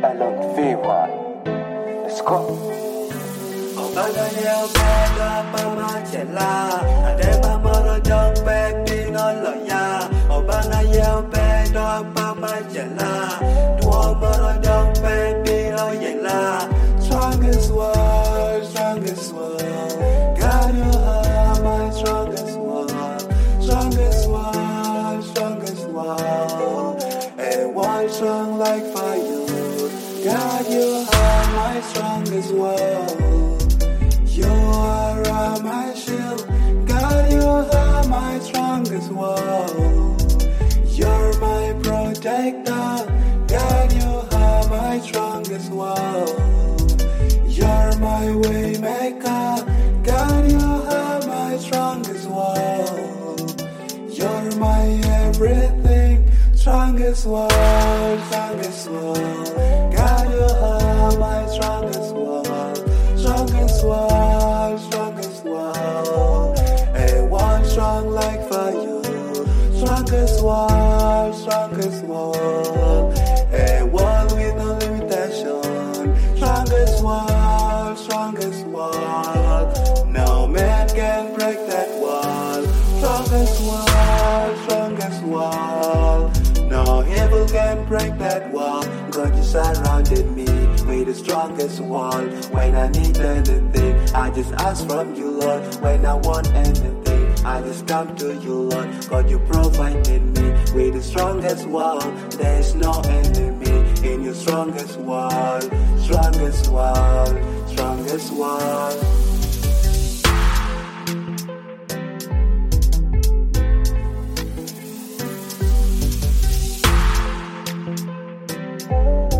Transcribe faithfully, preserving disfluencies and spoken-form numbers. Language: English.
along the freeway. Let's go. Obana yeo bega pamachela, adeba moro jong baby no loya. Obana yeo bega pamachela, duo moro jong baby no yela. Strongest world, strongest world, God you are my strongest world, strongest world, strongest world. And one strong like fire, God you are my strongest world. You are my shield, God, you are my strongest wall. You're my protector, God, you are my strongest wall. You're my way maker, God, you are my strongest wall. You're my everything, strongest wall, strongest wall. God, you are my strongest wall, strongest wall, strongest wall. And one strong like fire, strongest wall, strongest wall. And one with no limitation, strongest wall, strongest wall. No man can break that wall, strongest wall, strongest wall. No evil can break that wall. God, you surrounded me with the strongest wall. When I need anything, I just ask from you, Lord. When I want anything, I just come to you, Lord. God, you provided me with the strongest wall. There is no enemy in your strongest wall, strongest wall, strongest wall. Thank you.